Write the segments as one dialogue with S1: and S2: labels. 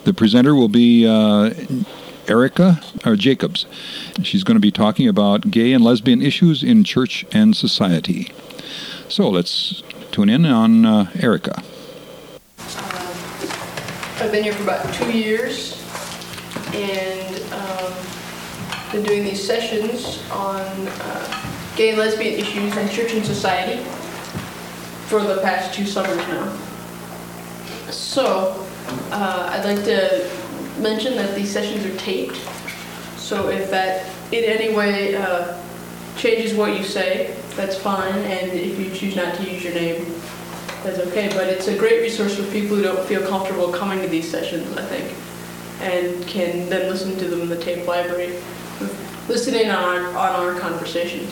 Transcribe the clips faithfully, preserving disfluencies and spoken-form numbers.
S1: The presenter will be uh, Erica or Jacobs. She's going to be talking about gay and lesbian issues in church and society. So let's tune in on uh, Erica.
S2: Um, I've been here for about two years and um, been doing these sessions on uh, gay and lesbian issues in church and society for the past two summers now. So, uh, I'd like to mention that these sessions are taped, so if that in any way uh, changes what you say, that's fine, and if you choose not to use your name, that's okay, but it's a great resource for people who don't feel comfortable coming to these sessions, I think, and can then listen to them in the tape library, listening on our, on our conversations.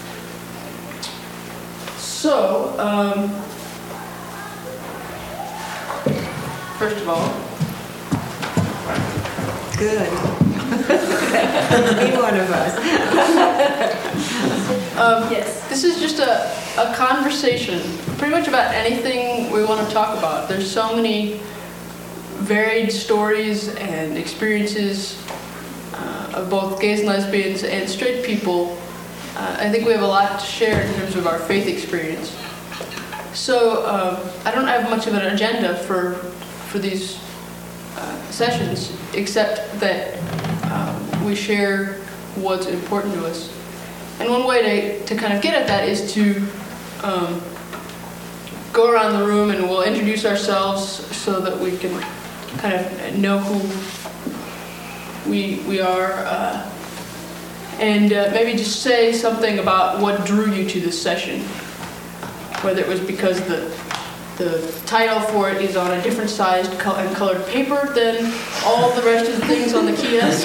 S2: So, um, first of all,
S3: good. Be one of us.
S2: um, yes. This is just a, a conversation, pretty much about anything we want to talk about. There's so many varied stories and experiences uh, of both gays and lesbians and straight people. Uh, I think we have a lot to share in terms of our faith experience. So um, I don't have much of an agenda for for these uh, sessions, except that um, we share what's important to us. And one way to, to kind of get at that is to um, go around the room and we'll introduce ourselves so that we can kind of know who we, we are. Uh, and uh, maybe just say something about what drew you to this session, whether it was because the The title for it is on a different sized and colored paper than all the rest of the things on the kiosk,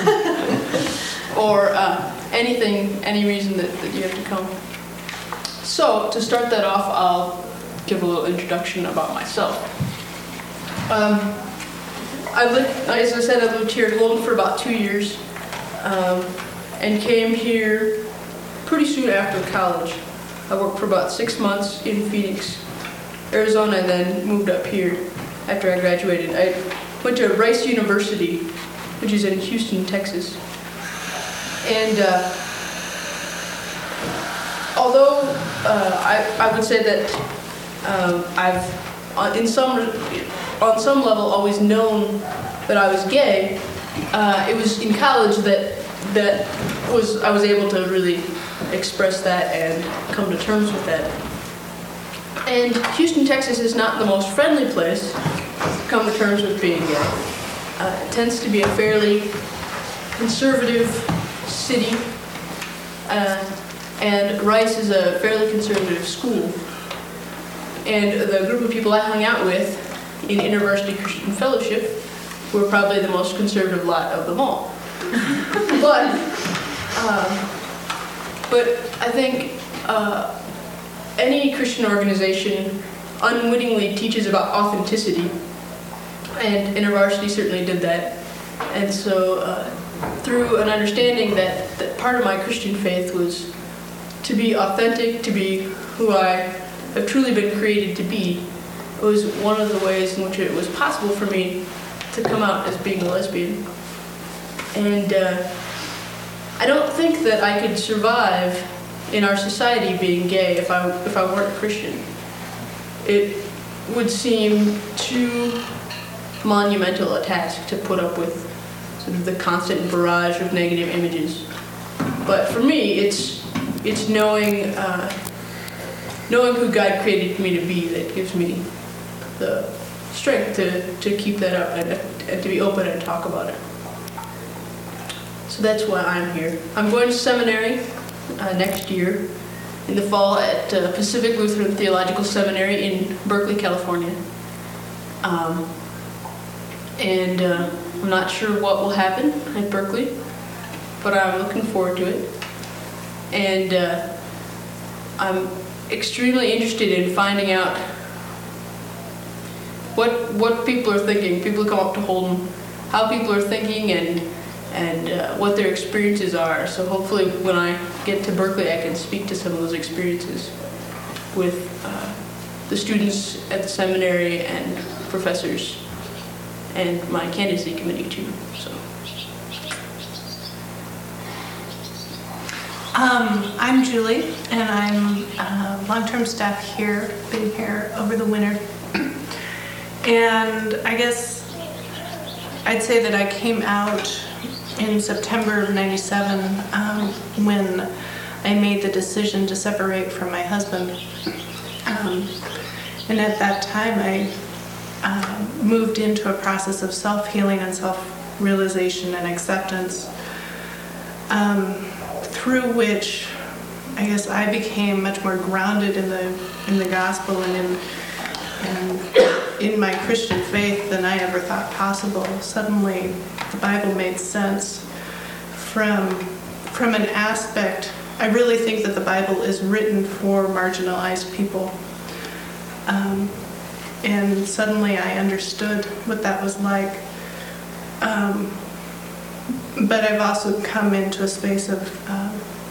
S2: or uh, anything, any reason that, that you have to come. So, to start that off, I'll give a little introduction about myself. Um, I lived, as I said, I lived here in Golden for about two years, um, and came here pretty soon after college. I worked for about six months in Phoenix, Arizona, and then moved up here after I graduated. I went to Rice University, which is in Houston, Texas. And uh, although uh, I, I would say that um, I've, on, in some, on some level, always known that I was gay, uh, it was in college that that was I was able to really express that and come to terms with that. And Houston, Texas is not the most friendly place to come to terms with being gay. Uh, it tends to be a fairly conservative city, uh, and Rice is a fairly conservative school. And the group of people I hung out with in InterVarsity Christian Fellowship were probably the most conservative lot of them all. but, um, but I think uh, any Christian organization unwittingly teaches about authenticity, and InterVarsity certainly did that. And so uh, through an understanding that, that part of my Christian faith was to be authentic, to be who I have truly been created to be, it was one of the ways in which it was possible for me to come out as being a lesbian. And uh, I don't think that I could survive in our society being gay if I if I weren't Christian. It would seem too monumental a task to put up with sort of the constant barrage of negative images. But for me, it's it's knowing uh, knowing who God created me to be that gives me the strength to, to keep that up and, and to be open and talk about it. So that's why I'm here. I'm going to seminary Uh, next year in the fall at uh, Pacific Lutheran Theological Seminary in Berkeley, California. Um, and uh, I'm not sure what will happen at Berkeley, but I'm looking forward to it. And uh, I'm extremely interested in finding out what what people are thinking. People come up to Holden, how people are thinking and and uh, what their experiences are. So hopefully when I get to Berkeley, I can speak to some of those experiences with uh, the students at the seminary and professors and my candidacy committee too. So.
S3: Um, I'm Julie, and I'm uh, long-term staff here, been here over the winter. And I guess I'd say that I came out in September of ninety-seven um, when I made the decision to separate from my husband. Um, and at that time, I uh, moved into a process of self-healing and self-realization and acceptance. Um, through which I guess I became much more grounded in the in the gospel and in and in my Christian faith than I ever thought possible. Suddenly the Bible made sense from from an aspect. I really think that the Bible is written for marginalized people. Um, and suddenly I understood what that was like. Um, But I've also come into a space of um,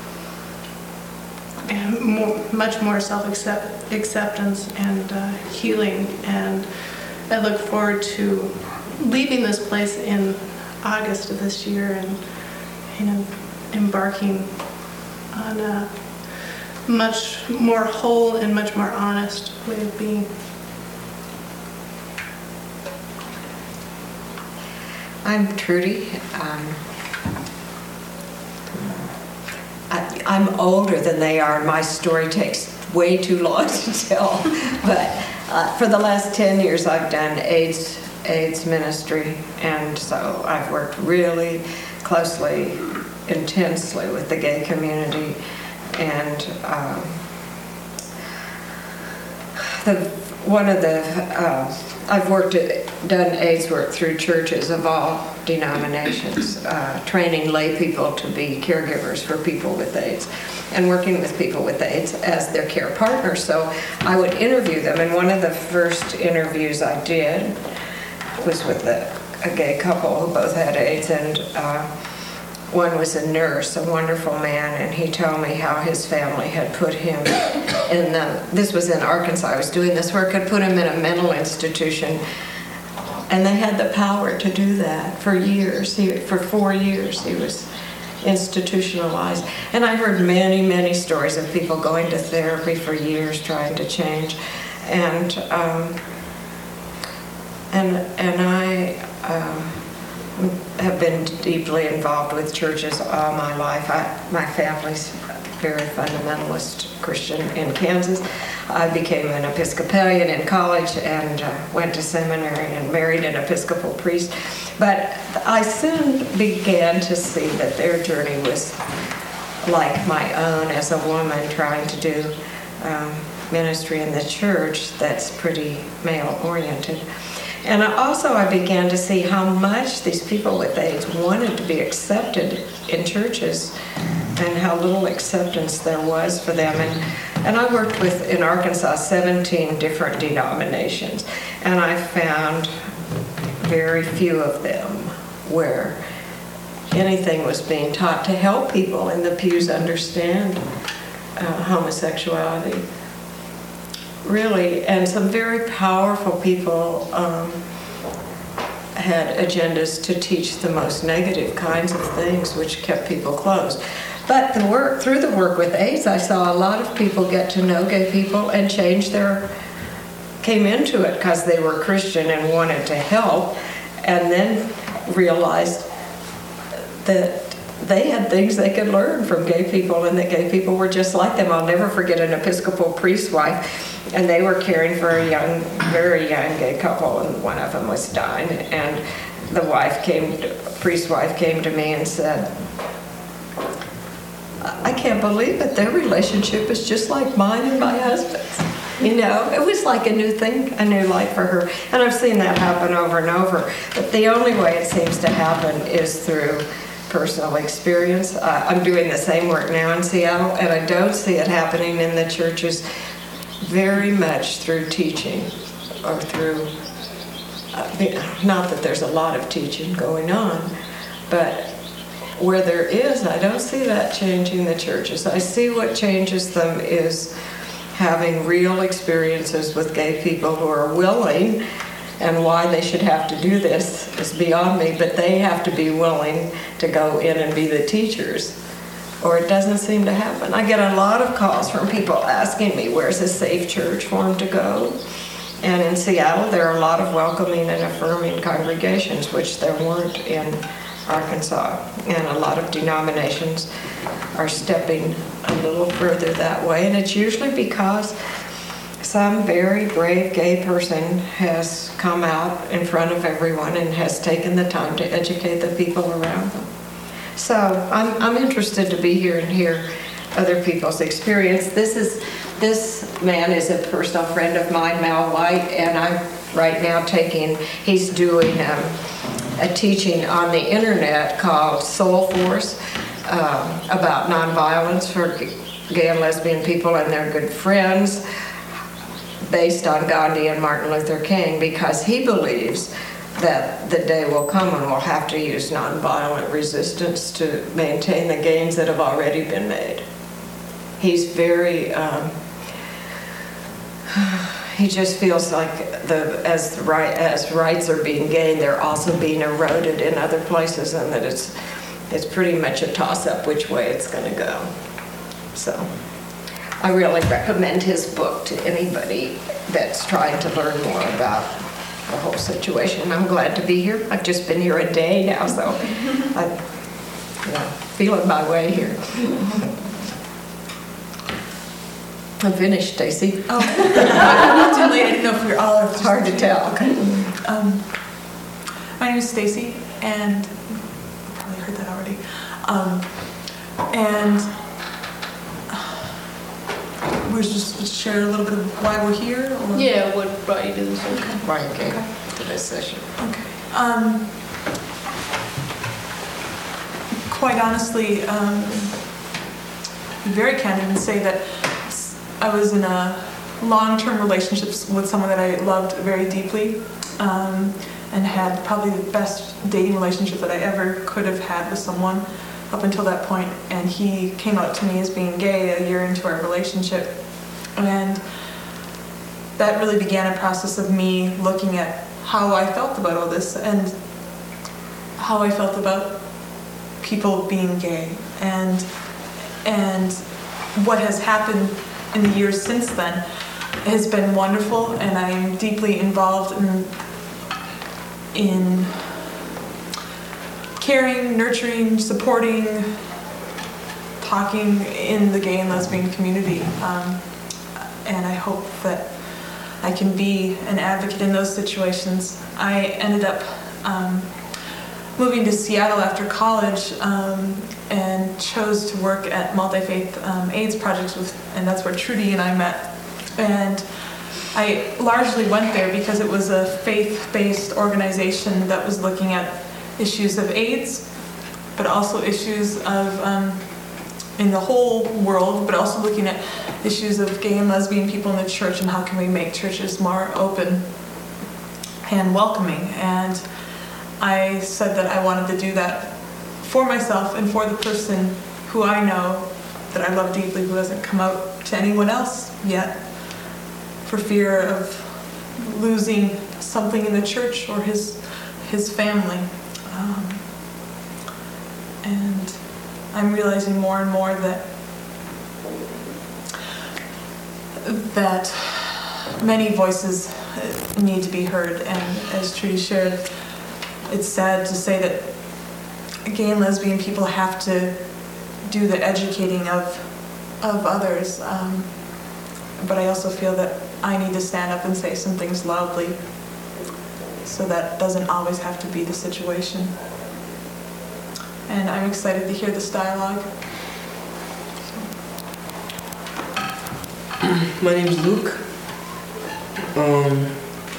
S3: more, much more self-acceptance and uh, healing, and I look forward to leaving this place in August of this year and, you know, embarking on a much more whole and much more honest way of being.
S4: I'm Trudy. Um, I, I'm older than they are. My story takes way too long to tell. But uh, for the last ten years, I've done AIDS AIDS ministry, and so I've worked really closely, intensely with the gay community, and um, the one of the uh, I've worked at, done AIDS work through churches of all denominations, uh, training lay people to be caregivers for people with AIDS, and working with people with AIDS as their care partner. So I would interview them, and one of the first interviews I did was with a, a gay couple who both had AIDS, and uh, one was a nurse, a wonderful man, and he told me how his family had put him in the, this was in Arkansas, I was doing this work, had put him in a mental institution, and they had the power to do that for years. He, for four years he was institutionalized. And I heard many, many stories of people going to therapy for years trying to change. And um, and and I um, have been deeply involved with churches all my life. I, my family's very fundamentalist Christian in Kansas. I became an Episcopalian in college and uh, went to seminary and married an Episcopal priest. But I soon began to see that their journey was like my own as a woman trying to do um, ministry in the church that's pretty male-oriented. And also I began to see how much these people with AIDS wanted to be accepted in churches and how little acceptance there was for them. And, and I worked with, in Arkansas, seventeen different denominations, and I found very few of them where anything was being taught to help people in the pews understand uh, homosexuality. Really, and some very powerful people um, had agendas to teach the most negative kinds of things, which kept people closed. But the work through the work with AIDS, I saw a lot of people get to know gay people and change their, came into it because they were Christian and wanted to help, and then realized that they had things they could learn from gay people, and that gay people were just like them. I'll never forget an Episcopal priest's wife, and they were caring for a young, very young gay couple, and one of them was dying, and the wife came, to, priest's wife came to me and said, I can't believe it, their relationship is just like mine and my husband's. You know, it was like a new thing, a new life for her. And I've seen that happen over and over. But the only way it seems to happen is through personal experience. Uh, I'm doing the same work now in Seattle, and I don't see it happening in the churches very much through teaching or through, uh, not that there's a lot of teaching going on, but where there is, I don't see that changing the churches. I see what changes them is having real experiences with gay people who are willing And why they should have to do this is beyond me, but they have to be willing to go in and be the teachers, or it doesn't seem to happen. I get a lot of calls from people asking me, where's a safe church for them to go? And in Seattle, there are a lot of welcoming and affirming congregations, which there weren't in Arkansas. And a lot of denominations are stepping a little further that way. And it's usually because some very brave gay person has come out in front of everyone and has taken the time to educate the people around them. So I'm, I'm interested to be here and hear other people's experience. This is this man is a personal friend of mine, Mal White, and I'm right now taking, he's doing um, a teaching on the internet called Soul Force um, about nonviolence for gay and lesbian people and their good friends, based on Gandhi and Martin Luther King, because he believes that the day will come when we'll have to use nonviolent resistance to maintain the gains that have already been made. He's very, um, he just feels like the as the right as rights are being gained, they're also being eroded in other places, and that it's it's pretty much a toss-up which way it's going to go. So I really recommend his book to anybody that's trying to learn more about the whole situation. I'm glad to be here. I've just been here a day now, so I'm you know, feeling my way here. I'm finished, Stacy.
S5: Oh, I too late. I didn't know if we were all.
S4: It's hard to tell.
S5: Um, my name is Stacy, and you probably heard that already. Um, and we're just to share a little bit of why we're here. Or?
S2: Yeah, what brought you to this? Okay.
S4: Why you came
S5: Okay.
S4: to this session.
S5: Okay. Um, quite honestly, um, be very candid and say that I was in a long-term relationship with someone that I loved very deeply, um, and had probably the best dating relationship that I ever could have had with someone up until that point. And he came out to me as being gay a year into our relationship, and that really began a process of me looking at how I felt about all this and how I felt about people being gay, and and what has happened in the years since then has been wonderful, and I'm deeply involved in in caring, nurturing, supporting, talking in the gay and lesbian community, um, and I hope that I can be an advocate in those situations. I ended up um, moving to Seattle after college, um, and chose to work at Multi-Faith um, AIDS Projects with, and that's where Trudy and I met. And I largely went there because it was a faith-based organization that was looking at issues of AIDS, but also issues of um, in the whole world, but also looking at issues of gay and lesbian people in the church and how can we make churches more open and welcoming. And I said that I wanted to do that for myself and for the person who I know that I love deeply, who hasn't come out to anyone else yet, for fear of losing something in the church or his his family. Um, and I'm realizing more and more that that many voices need to be heard, and as Trudy shared, it's sad to say that gay and lesbian people have to do the educating of of others, um, but I also feel that I need to stand up and say some things loudly, so that doesn't always have to be the situation. And I'm excited to hear this dialogue.
S6: My name is Luke. Um,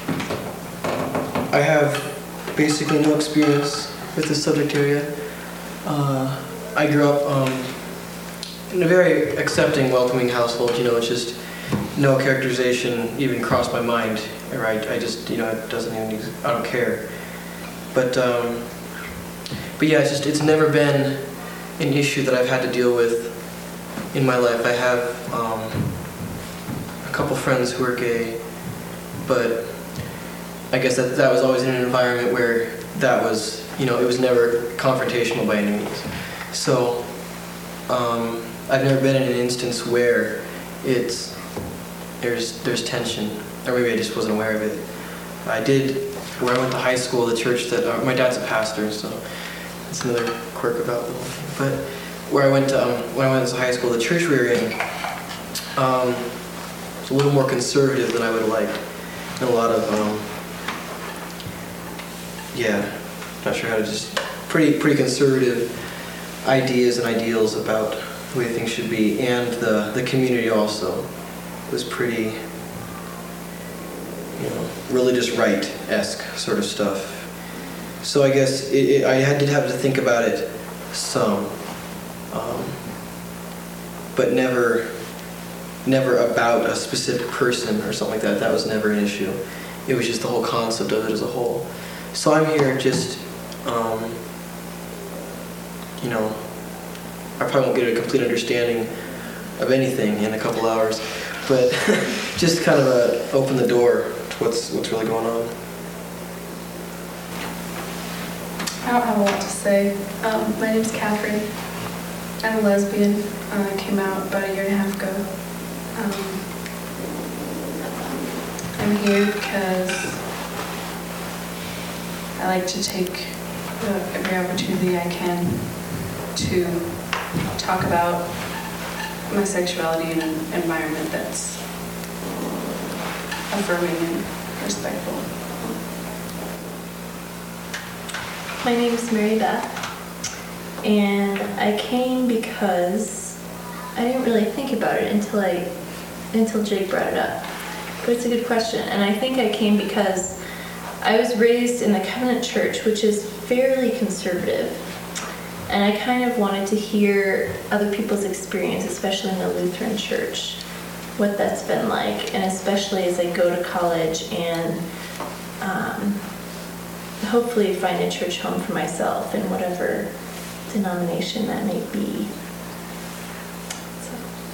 S6: I have basically no experience with this subject area. Uh, I grew up um, in a very accepting, welcoming household. You know, it's just no characterization even crossed my mind. Right? I just, you know, it doesn't even. I don't care. But um, but yeah, it's just it's never been an issue that I've had to deal with in my life. I have um, a couple friends who are gay, but I guess that that was always in an environment where that was, you know, it was never confrontational by any means. So um, I've never been in an instance where it's there's there's tension, or maybe I just wasn't aware of it. I did, where I went to high school, the church that, uh, my dad's a pastor, so that's another quirk about the whole thing. But where I went to, um, when I went to high school, the church we were in um, was a little more conservative than I would have liked. And a lot of, um, yeah, not sure how to just, pretty pretty conservative ideas and ideals about the way things should be. And the, the community also was pretty, you know, religious right-esque sort of stuff. So I guess it, it, I had to have to think about it some, um, but never, never about a specific person or something like that. That was never an issue. It was just the whole concept of it as a whole. So I'm here just, um, you know, I probably won't get a complete understanding of anything in a couple hours, but just kind of uh, open the door to what's what's really going on.
S7: I don't have a lot to say. Um, my name's Catherine. I'm a lesbian. Uh, I came out about a year and a half ago. Um, I'm here because I like to take uh, every opportunity I can to talk about my sexuality in an environment that's affirming and respectful.
S8: My name is Mary Beth, and I came because I didn't really think about it until I, until Jake brought it up. But it's a good question, and I think I came because I was raised in the Covenant Church, which is fairly conservative, and I kind of wanted to hear other people's experience, especially in the Lutheran Church, what that's been like, and especially as I go to college and um, hopefully find a church home for myself in whatever denomination that may be. So.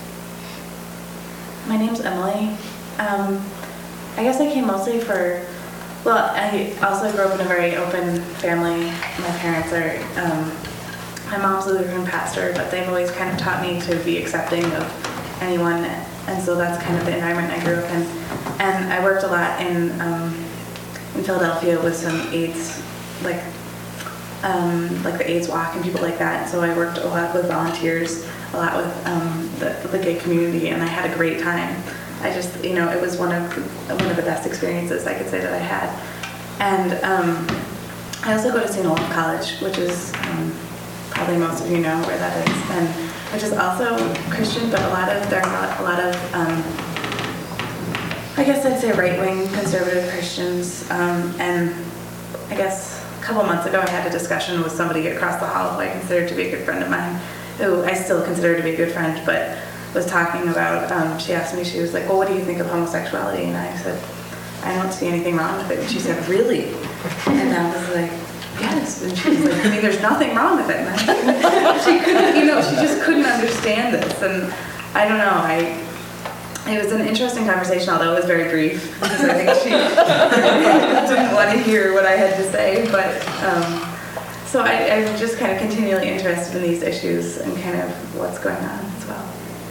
S9: My name's Emily. Um, I guess I came mostly for, well, I also grew up in a very open family. My parents are, um, my mom's a Lutheran pastor, but they've always kind of taught me to be accepting of anyone, and so that's kind of the environment I grew up in. And I worked a lot in um, in Philadelphia with some AIDS, like um, like the AIDS Walk and people like that. And so I worked a lot with volunteers, a lot with um, the, the gay community, and I had a great time. I just, you know, it was one of one of the best experiences I could say that I had. And um, I also go to Saint Olaf College, which is um, probably most of you know where that is, and which is also Christian, but a lot of there are a lot of um, I guess I'd say right-wing conservative Christians, um, and I guess a couple months ago I had a discussion with somebody across the hall who I consider to be a good friend of mine, who I still consider to be a good friend, but was talking about, um, she asked me, she was like, well, what do you think of homosexuality? And I said, I don't see anything wrong with it. And she said, really? And I was like, yes. And she was like, I mean, there's nothing wrong with it. And I, she couldn't, you know, she just couldn't understand this. And I don't know, I, it was an interesting conversation, although it was very brief, because I think she didn't want to hear what I had to say. But um, so I, I'm just kind of continually interested in these issues and kind of what's going on as well.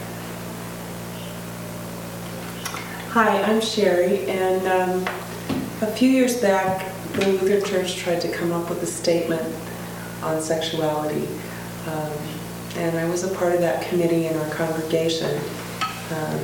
S10: Hi, I'm Sherry, and um, a few years back, the Lutheran Church tried to come up with a statement on sexuality, um, and I was a part of that committee in our congregation. Um,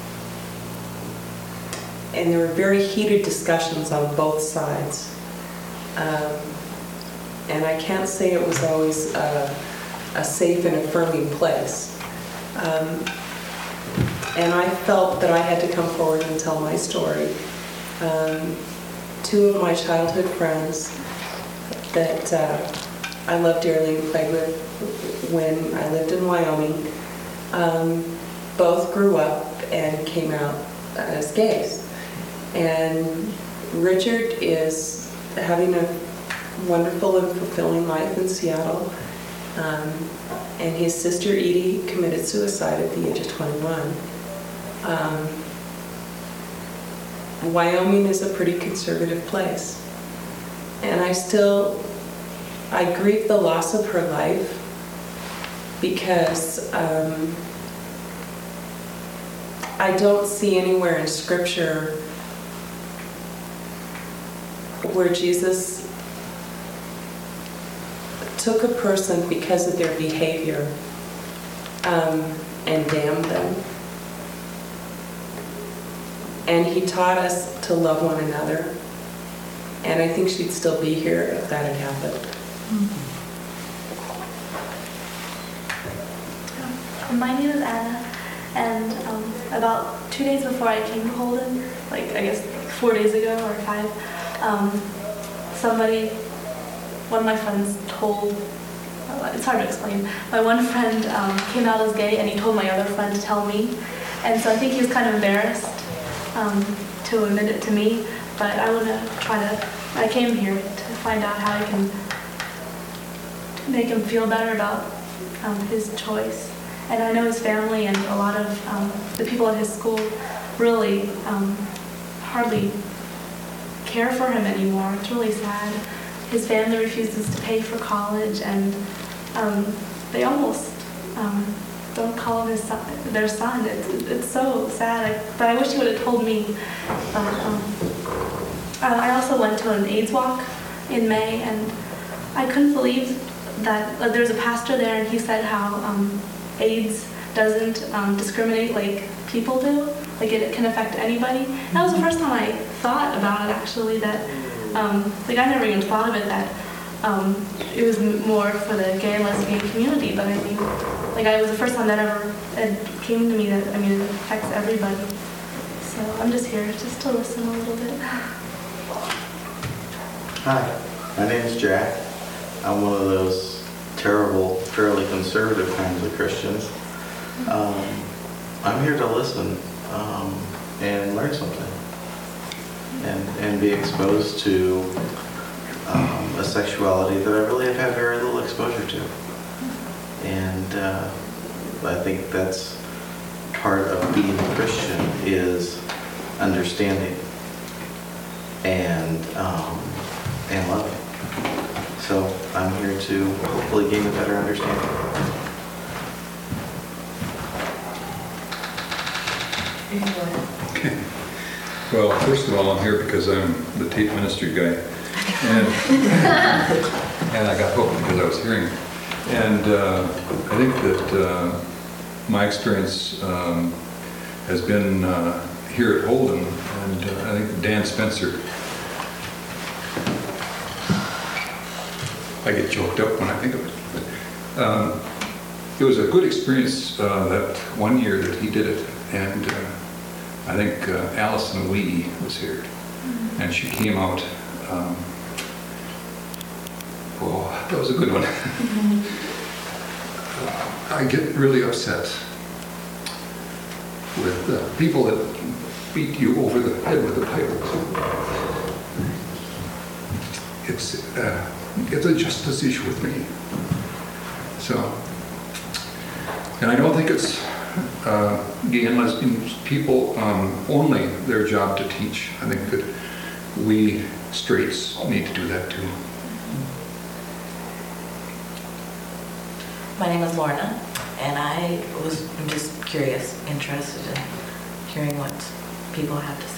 S10: and there were very heated discussions on both sides. Um, and I can't say it was always a, a safe and affirming place. Um, and I felt that I had to come forward and tell my story. Um, two of my childhood friends that uh, I loved dearly and played with when I lived in Wyoming, um, both grew up and came out as gays. And Richard is having a wonderful and fulfilling life in Seattle. Um, and his sister Edie committed suicide at the age of twenty-one. Um, Wyoming is a pretty conservative place. And I still, I grieve the loss of her life because um, I don't see anywhere in Scripture where Jesus took a person because of their behavior um, and damned them. And he taught us to love one another. And I think she'd still be here if that had happened.
S8: My name is Anna, and um, about two days before I came to Holden, like I guess four days ago or five, um, somebody, one of my friends told, uh, it's hard to explain, my one friend um, came out as gay and he told my other friend to tell me, and so I think he was kind of embarrassed um, to admit it to me, but I want to try to, I came here to find out how I can make him feel better about um, his choice. And I know his family and a lot of um, the people at his school really um, hardly care for him anymore. It's really sad. His family refuses to pay for college, and um, they almost um, don't call him his son, their son. It's, it's so sad. I, but I wish he would have told me. But, um, I also went to an AIDS walk in May, and I couldn't believe that uh, there was a pastor there, and he said how um, AIDS doesn't um, discriminate like people do, like it, it can affect anybody. That was the first time I thought about it, actually, that, um, like I never even thought of it, that um, it was m- more for the gay and lesbian community, but I mean, like I was the first time that ever it came to me that, I mean, it affects everybody. So I'm just here just to listen a little bit.
S11: Hi, my name is Jack. I'm one of those terrible, fairly conservative kinds of Christians. Um, I'm here to listen um, and learn something and, and be exposed to um, a sexuality that I really have had very little exposure to. And uh, I think that's part of being a Christian is understanding and um, and loving. So I'm here to hopefully gain a better understanding.
S1: Okay. Well, first of all, I'm here because I'm the tape ministry guy. And, and I got hooked because I was hearing it. And uh, I think that uh, my experience um, has been uh, here at Holden, and uh, I think Dan Spencer, I get choked up when I think of it. But, um, it was a good experience uh, that one year that he did it, and uh, I think uh, Allison Lee was here, mm-hmm. and she came out. Um, oh, that was a good one. Mm-hmm. uh, I get really upset with uh, people that beat you over the head with the Bible. It's. Uh, It's a justice issue with me. So, and I don't think it's uh, gay and lesbian people um, only their job to teach. I think that we straights need to do that too.
S12: My name is Lorna, and I was I'm just curious, interested in hearing what people have to say.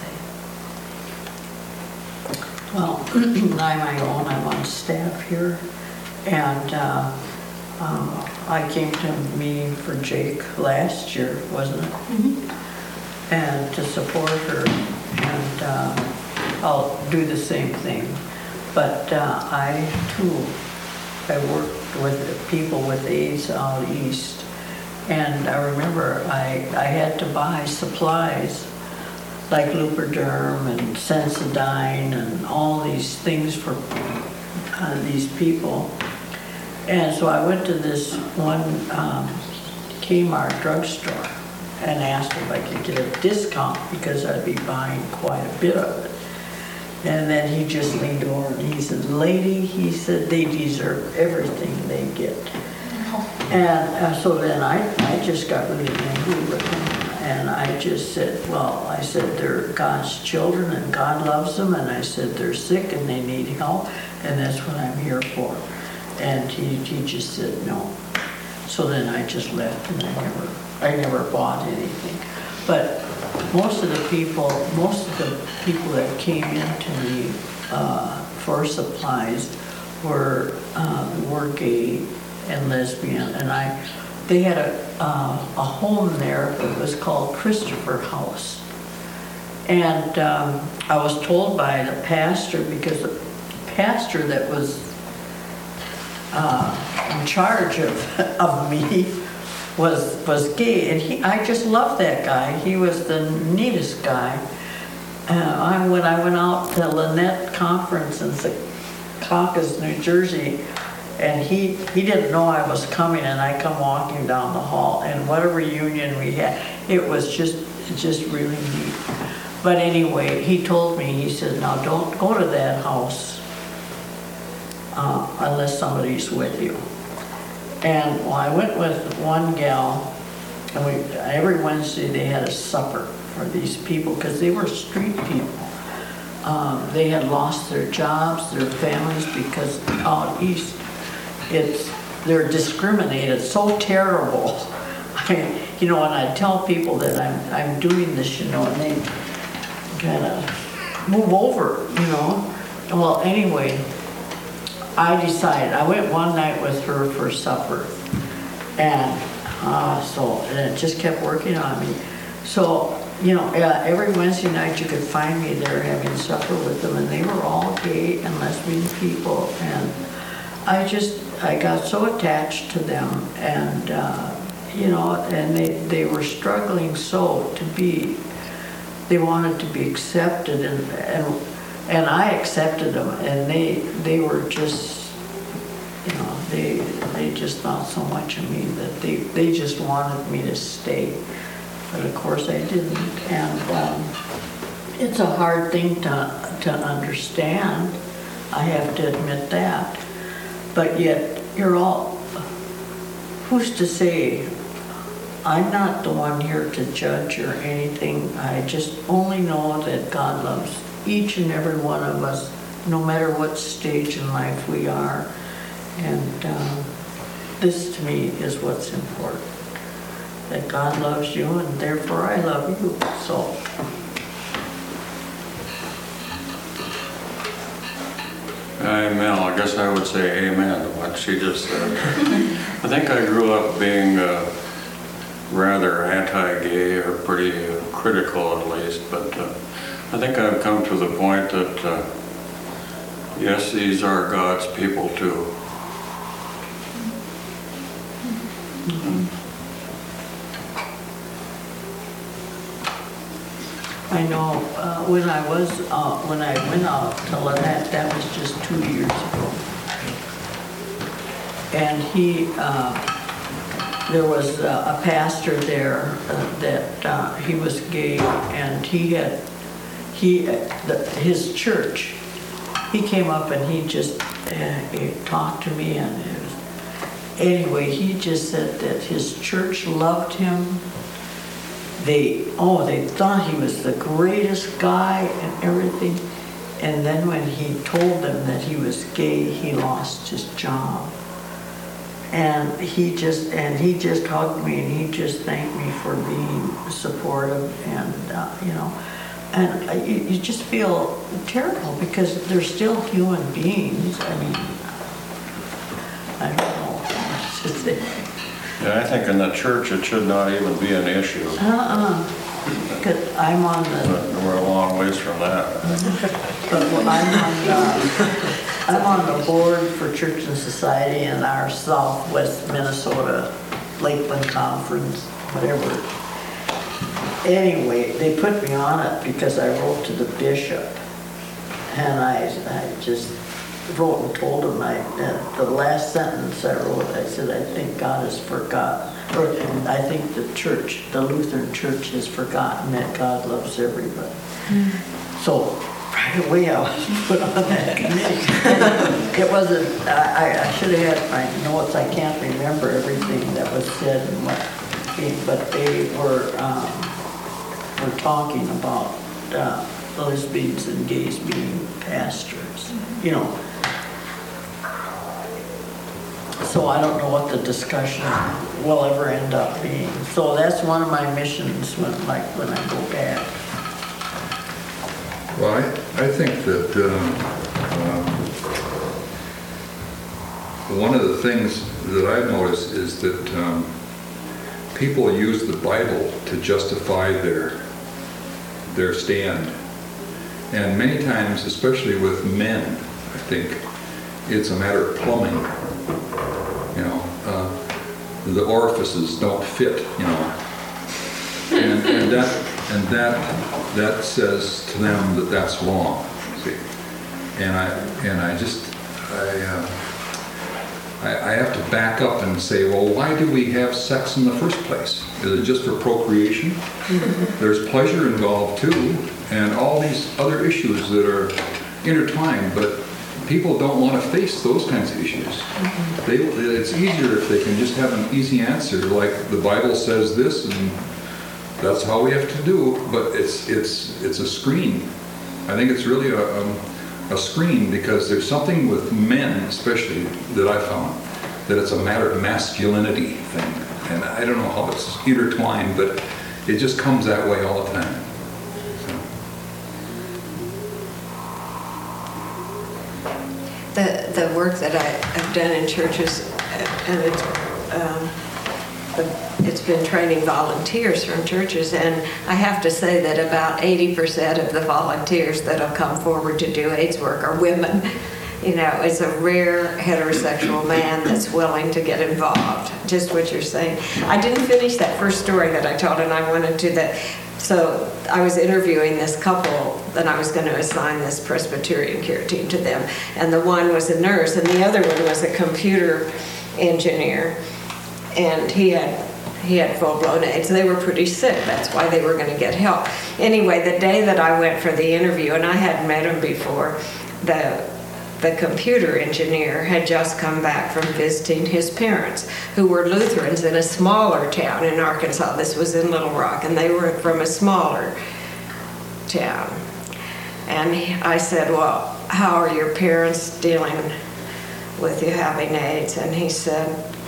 S13: Well, I'm my own. I'm on staff here, and uh, um, I came to a meeting for Jake last year, wasn't it? Mm-hmm. And to support her, and uh, I'll do the same thing. But uh, I too, I worked with people with AIDS out east, and I remember I I had to buy supplies like Lubriderm and Sensodyne and all these things for uh, these people. And so I went to this one um, Kmart drugstore and asked if I could get a discount because I'd be buying quite a bit of it. And then he just leaned over and he said, "Lady," he said, "they deserve everything they get." And uh, so then I, I just got really angry with him. and I just said, well, I said, they're God's children and God loves them, and I said, they're sick and they need help, and that's what I'm here for. And he, he just said no. So then I just left, and I never, I never bought anything. But most of the people, most of the people that came into me uh, for supplies were uh, were gay and lesbian, and I, they had a uh, a home there that was called Christopher House, and um, I was told by the pastor, because the pastor that was uh, in charge of of me was was gay, and he I just loved that guy. He was the neatest guy. Uh, I, when I went out to Lynette Conference in Secaucus, New Jersey, and he he didn't know I was coming, and I come walking down the hall, and what a reunion we had. It was just just really neat. But anyway, he told me, he said, now don't go to that house uh, unless somebody's with you. And well, I went with one gal, and we, every Wednesday they had a supper for these people, because they were street people. Um, they had lost their jobs, their families, because out east, it's they're discriminated so terrible. I mean, you know, and I tell people that I'm I'm doing this, you know, and they kind of move over, you know. Well, anyway, I decided, I went one night with her for supper, and uh, so, and it just kept working on me. So, you know, uh, every Wednesday night you could find me there having supper with them, and they were all gay and lesbian people, and I just, I got so attached to them, and, uh, you know, and they, they were struggling so to be, they wanted to be accepted, and, and And I accepted them, and they they were just, you know, they they just thought so much of me that they, they just wanted me to stay. But of course I didn't, and um, it's a hard thing to, to understand. I have to admit that. But yet, you're all, who's to say? I'm not the one here to judge or anything. I just only know that God loves each and every one of us, no matter what stage in life we are. And uh, this to me is what's important, that God loves you, and therefore I love you. So
S14: amen. I guess I would say amen to what she just said. I think I grew up being uh, rather anti-gay, or pretty uh, critical at least, but uh, I think I've come to the point that, uh, yes, these are God's people too.
S13: mm-hmm. I know uh, when I was, uh, when I went out to Lynette, that was just two years ago. And he, uh, there was uh, a pastor there uh, that uh, he was gay, and he had He, the, his church, he came up and he just uh, he talked to me, and it was, anyway, he just said that his church loved him. They, oh, they thought he was the greatest guy and everything. And then when he told them that he was gay, he lost his job. And he just, and he just hugged me, and he just thanked me for being supportive, and, uh, you know, and you, you just feel terrible, because they're still human beings. I mean, I don't know what to say.
S14: Yeah, I think in the church it should not even be an issue.
S13: Uh-uh. Because I'm on the...
S14: But we're a long ways from that.
S13: But I'm on the, I'm on the board for Church and Society in our Southwest Minnesota Lakeland Conference, whatever. Anyway, they put me on it because I wrote to the bishop, and I, I just wrote and told him, I, the last sentence I wrote, I said, I think God has forgotten, or I think the church, the Lutheran church has forgotten that God loves everybody. Mm. So right away I was put on that committee. It wasn't, I, I should have had my notes, I can't remember everything that was said, and what, but they were, um, were talking about uh, lesbians and gays being pastors, you know. So I don't know what the discussion will ever end up being. So that's one of my missions when, like, when I go back.
S1: Well, I, I think that um, um, one of the things that I've noticed is that um, people use the Bible to justify their their stand. And many times, especially with men, I think, it's a matter of plumbing. You know, uh, the orifices don't fit, you know. And, and that and that that says to them that that's wrong. See, and I and I just I, uh, I I have to back up and say, well, why do we have sex in the first place? Is it just for procreation? Mm-hmm. There's pleasure involved too, and all these other issues that are intertwined, but people don't want to face those kinds of issues. Mm-hmm. They, it's easier if they can just have an easy answer, like the Bible says this, and that's how we have to do. But it's it's it's a screen. I think it's really a, a, a screen, because there's something with men, especially, that I found, that it's a matter of masculinity thing. And I don't know how it's intertwined, but it just comes that way all the time.
S4: The, the work that I, I've done in churches, and it's, um, the, it's been training volunteers from churches, and I have to say that about eighty percent of the volunteers that have come forward to do AIDS work are women. You know, it's a rare heterosexual man that's willing to get involved, just what you're saying. I didn't finish that first story that I told, and I wanted to that. So I was interviewing this couple that I was going to assign this Presbyterian care team to them. And the one was a nurse, and the other one was a computer engineer. And he had he had full-blown AIDS. They were pretty sick. That's why they were going to get help. Anyway, the day that I went for the interview, and I hadn't met him before, the the computer engineer had just come back from visiting his parents, who were Lutherans in a smaller town in Arkansas. This was in Little Rock, and they were from a smaller town. And he, I said, well, how are your parents dealing with you having AIDS? And he said,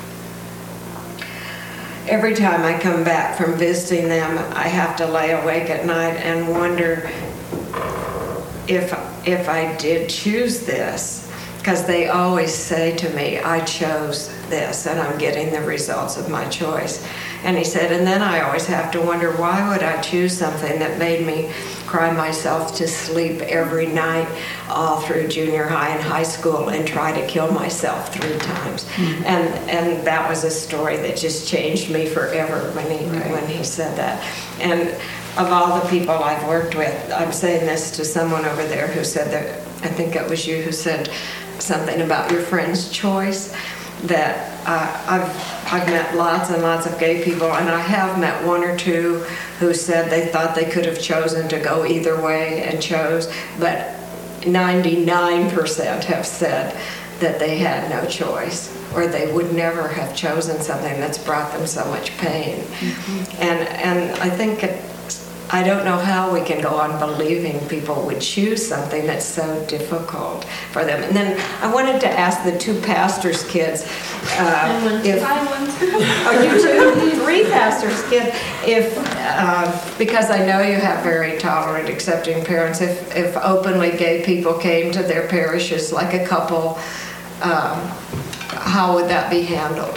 S4: every time I come back from visiting them, I have to lay awake at night and wonder if if I did choose this, because they always say to me, I chose this and I'm getting the results of my choice. And he said, and then I always have to wonder, why would I choose something that made me cry myself to sleep every night all through junior high and high school and try to kill myself three times? Mm-hmm. And and that was a story that just changed me forever when he right. when he said that. And of all the people I've worked with, I'm saying this to someone over there who said that, I think it was you who said something about your friend's choice, that uh, I've I've met lots and lots of gay people, and I have met one or two who said they thought they could have chosen to go either way and chose, but ninety-nine percent have said that they had no choice, or they would never have chosen something that's brought them so much pain. Mm-hmm. And and I think it, I don't know how we can go on believing people would choose something that's so difficult for them. And then I wanted to ask the two pastors' kids, uh, if oh, you two, three pastors' kids, if uh, because I know you have very tolerant, accepting parents. If if openly gay people came to their parishes like a couple, um, how would that be handled?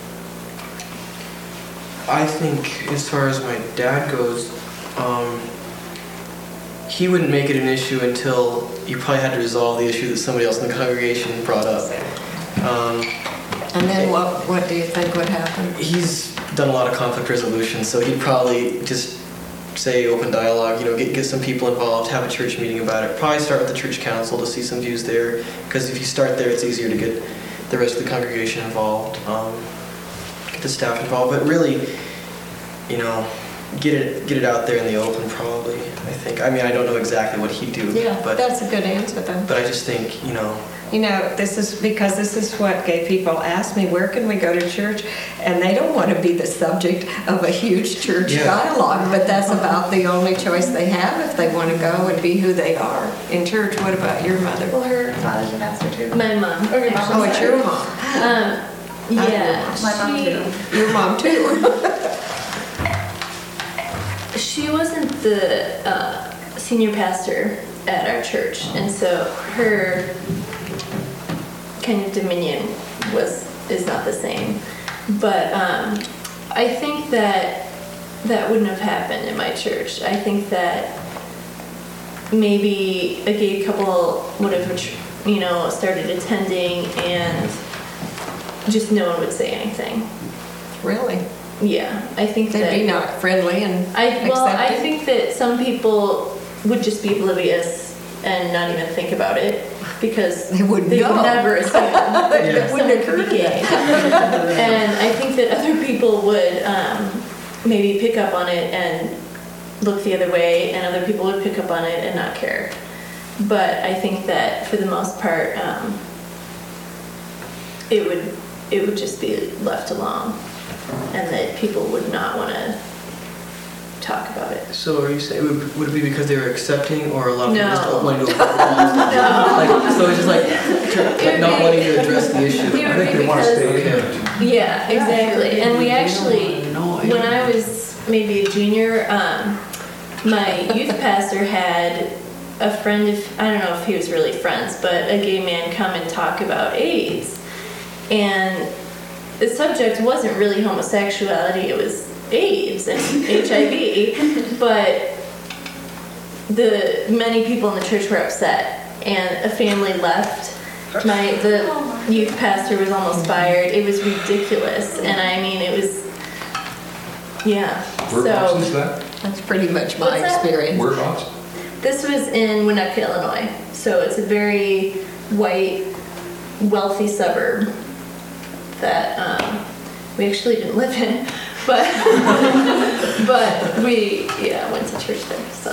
S6: I think, as far as my dad goes, Um, he wouldn't make it an issue until you probably had to resolve the issue that somebody else in the congregation brought up. Um,
S4: and then what, what do you think would happen?
S6: He's done a lot of conflict resolution, so he'd probably just say open dialogue, you know, get, get some people involved, have a church meeting about it. Probably start with the church council to see some views there, because if you start there, it's easier to get the rest of the congregation involved, um, get the staff involved. But really, you know, get it get it out there in the open, probably, I think. I mean, I don't know exactly what he'd do.
S4: Yeah,
S6: but
S4: that's a good answer, then.
S6: But I just think, you know,
S4: You know, this is because this is what gay people ask me, where can we go to church? And they don't want to be the subject of a huge church
S6: Yeah.
S4: dialogue, but that's about the only choice they have if they want to go and be who they are in church. What about your mother?
S9: Well, her father's a pastor too.
S8: My mom.
S9: Or your mom.
S4: Oh, it's your mom.
S8: Um, yeah.
S9: My mom
S8: she-
S9: too.
S4: Your mom too.
S8: She wasn't the uh, senior pastor at our church, and so her kind of dominion was is not the same. But um, I think that that wouldn't have happened in my church. I think that maybe a gay couple would have, you know, started attending, and just no one would say anything.
S4: Really?
S8: Yeah, I think
S4: They'd
S8: that
S4: be not friendly and
S8: I well, I
S4: accepting?
S8: think that some people would just be oblivious and not even think about it because
S4: They wouldn't
S8: they
S4: know.
S8: would never assume that
S4: Wouldn't
S8: someone
S4: occur
S8: could
S4: to
S8: be gay. And I think that other people would um, maybe pick up on it and look the other way, and other people would pick up on it and not care. But I think that for the most part, um, it would it would just be left alone, and that people would not want to talk about it.
S6: So are you saying, would, would it be because they were accepting or a lot of people just
S8: No.
S6: don't want to open their mouths? Like, so it's just like, like not wanting to address the issue.
S8: It would be because-
S6: Okay.
S8: Yeah, exactly. And we actually, when I was maybe a junior, um, my youth pastor had a friend of, I don't know if he was really friends, but a gay man come and talk about AIDS. And the subject wasn't really homosexuality, it was AIDS and H I V, but the many people in the church were upset, and a family left. My the youth pastor was almost fired. It was ridiculous, and I mean it was, yeah.
S1: Whereabouts is
S8: So
S1: that?
S4: That's pretty much my
S8: What's that?
S4: experience.
S1: Whereabouts?
S8: this was in Winnetka, Illinois. So it's a very white, wealthy suburb that um, we actually didn't live in, but but we yeah went to church there. So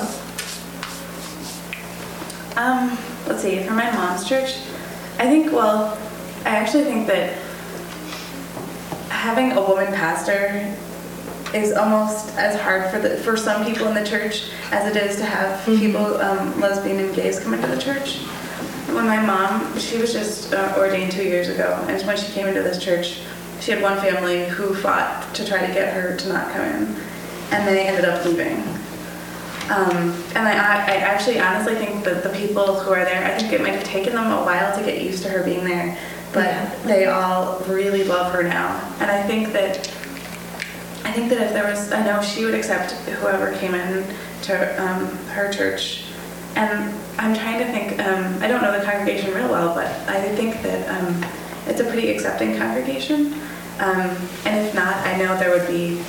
S9: Um, let's see, for my mom's church, I think, well, I actually think that having a woman pastor is almost as hard for the for some people in the church as it is to have
S8: Mhm.
S9: people, um, lesbian and gays, come into the church. When my mom, she was just uh, ordained two years ago, and when she came into this church, she had one family who fought to try to get her to not come in, and they ended up leaving. Um, and I, I actually honestly think that the people who are there, I think it might have taken them a while to get used to her being there, but
S8: Yeah.
S9: they all really love her now. And I think that, I think that if there was, I know she would accept whoever came in to um, her church. And I'm trying to think, um, I don't know the congregation real well, but I think that um, it's a pretty accepting congregation. Um, and if not, I know there would be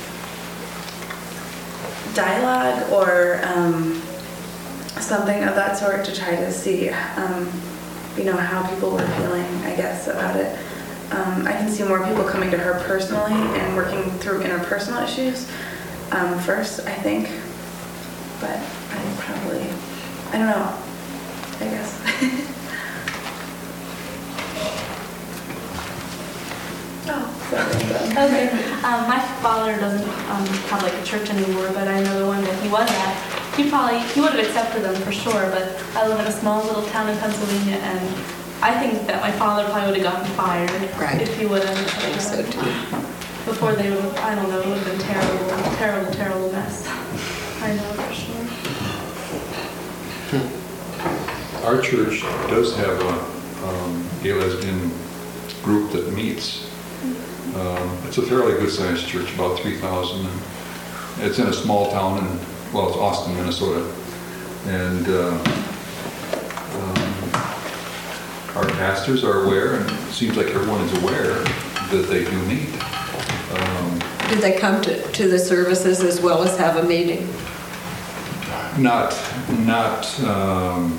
S9: dialogue or um, something of that sort to try to see, um, you know, how people were feeling, I guess, about it. Um, I can see more people coming to her personally and working through interpersonal issues um, first, I think. But I probably, I don't know, I guess.
S7: Oh, sorry. Okay. Um, my father doesn't um, have like a church anymore, but I know the one that he was at. He probably he would have accepted them for sure. But I live in a small little town in Pennsylvania, and I think that my father probably would have gotten fired
S4: Right.
S7: if he would have.
S4: I think so too.
S7: Before they would have, I don't know, it would have been terrible, terrible, terrible mess. I know for sure.
S1: Our church does have a um, gay lesbian group that meets. Um, it's a fairly good sized church, about three thousand. It's in a small town in, well, it's Austin, Minnesota. And uh, um, our pastors are aware, and it seems like everyone is aware that they do meet. Um,
S4: Did they come to, to the services as well as have a meeting?
S1: Not, not, um,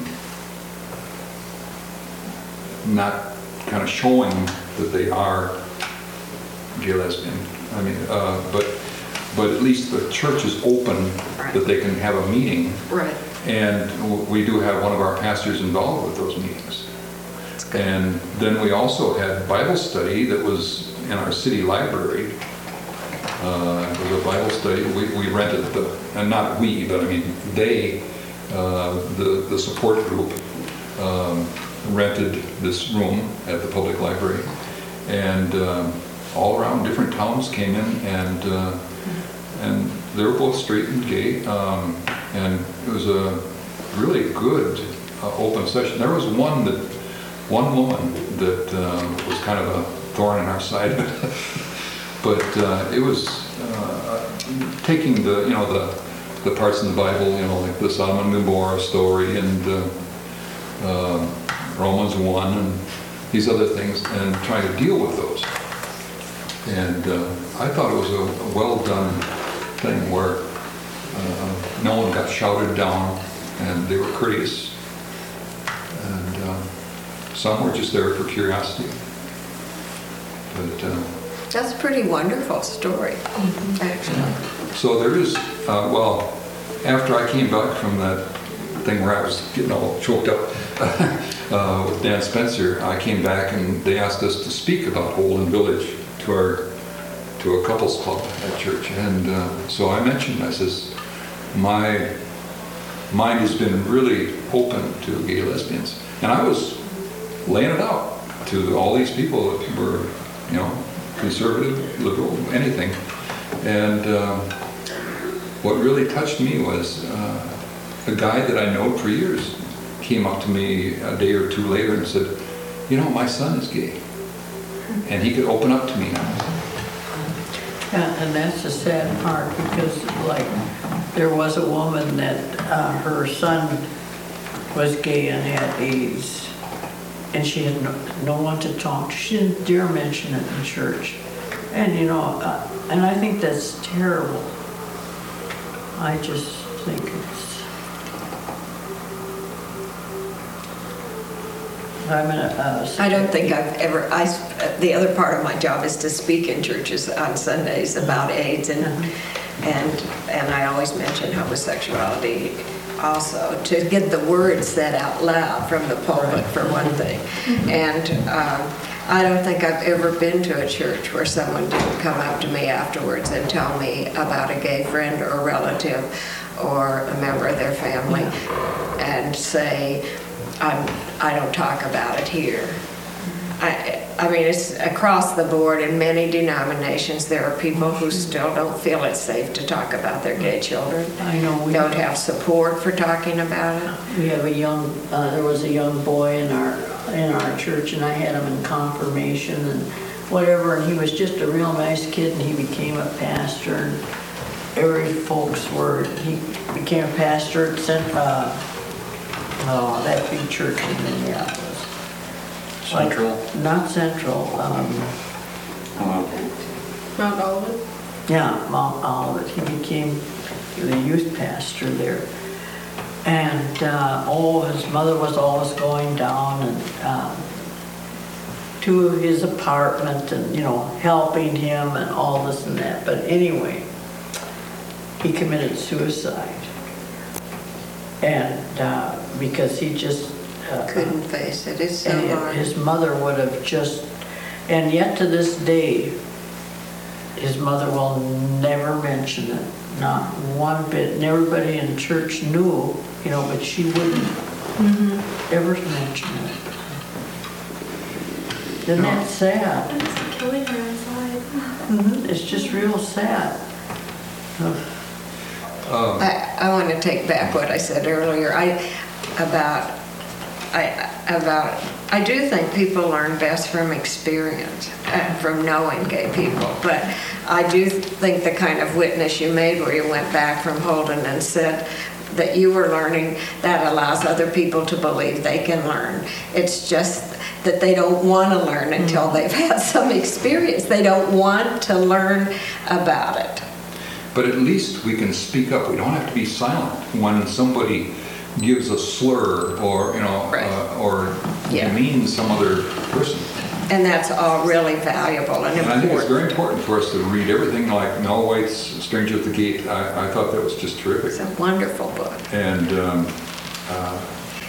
S1: not kind of showing that they are gay lesbian. I mean, uh, but, but at least the church is open that they can have a meeting.
S4: Right.
S1: And w- we do have one of our pastors involved with those meetings. And then we also had Bible study that was in our city library. Uh, it was a Bible study. We, we rented the, and not we, but I mean they, uh, the, the support group, um, rented this room at the public library. And um, all around different towns came in, and uh, and they were both straight and gay. Um, and it was a really good uh, open session. There was one that, one woman that um, was kind of a thorn in our side. But uh, it was uh, taking the, you know, the the parts in the Bible, you know, like the Sodom and Gomorrah story and uh, uh, Romans one and these other things, and trying to deal with those. And uh, I thought it was a, a well-done thing where uh, no one got shouted down, and they were courteous, and uh, some were just there for curiosity. But. Uh,
S4: That's a pretty wonderful story, actually.
S1: So there is, uh, well, after I came back from that thing where I was getting all choked up uh, with Dan Spencer, I came back and they asked us to speak about Holden Village to our to a couples club at church. And uh, so I mentioned, I says, my mind has been really open to gay lesbians. And I was laying it out to all these people that were, you know, conservative, liberal, anything. And um, what really touched me was uh, a guy that I know for years came up to me a day or two later and said, you know, my son is gay. And he could open up to me now.
S13: Yeah, and that's the sad part, because like there was a woman that uh, her son was gay and had AIDS. And she had no, no one to talk to. She didn't dare mention it in church. And you know, uh, and I think that's terrible. I just think it's... I'm in a, uh,
S4: I don't think I've ever, I, the other part of my job is to speak in churches on Sundays about AIDS, and, and, and I always mention homosexuality also, to get the words said out loud from the pulpit, for one thing. And um, I don't think I've ever been to a church where someone didn't come up to me afterwards and tell me about a gay friend or relative or a member of their family and say, I'm, I don't talk about it here. I, I mean, it's across the board. In many denominations, there are people who still don't feel it's safe to talk about their gay children.
S13: I know. We
S4: don't have support for talking about it.
S13: We have a young, uh, there was a young boy in our in our church, and I had him in confirmation and whatever, and he was just a real nice kid, and he became a pastor. And every folks were, he became a pastor at Cent, uh, oh, that big church in Minneapolis.
S14: Central?
S13: Like, not Central. Um,
S2: Mount Olivet?
S13: Yeah, Mount Olivet. He became the youth pastor there. And uh, oh, his mother was always going down and um, to his apartment and, you know, helping him and all this and that. But anyway, he committed suicide. And uh, because he just Uh,
S4: couldn't face it. It's so
S13: and
S4: hard.
S13: His mother would have just, and yet to this day, his mother will never mention it, not one bit. And everybody in church knew, you know, but she wouldn't mm-hmm. ever mention it. Isn't that sad?
S7: It's killing her inside.
S13: Mm-hmm. It's just real sad.
S1: Um,
S4: I, I want to take back what I said earlier. I about. I, about, I do think people learn best from experience and from knowing gay people, but I do think the kind of witness you made where you went back from Holden and said that you were learning, that allows other people to believe they can learn. It's just that they don't want to learn until they've had some experience. They don't want to learn about it.
S1: But at least we can speak up. We don't have to be silent when somebody gives a slur or, you know, right. uh, or
S4: yeah.
S1: demeans some other person.
S4: And that's all really valuable and,
S1: and
S4: important.
S1: I think it's very important for us to read everything like Mel White's Stranger at the Gate. I, I thought that was just terrific.
S4: It's a wonderful book.
S1: And um, uh,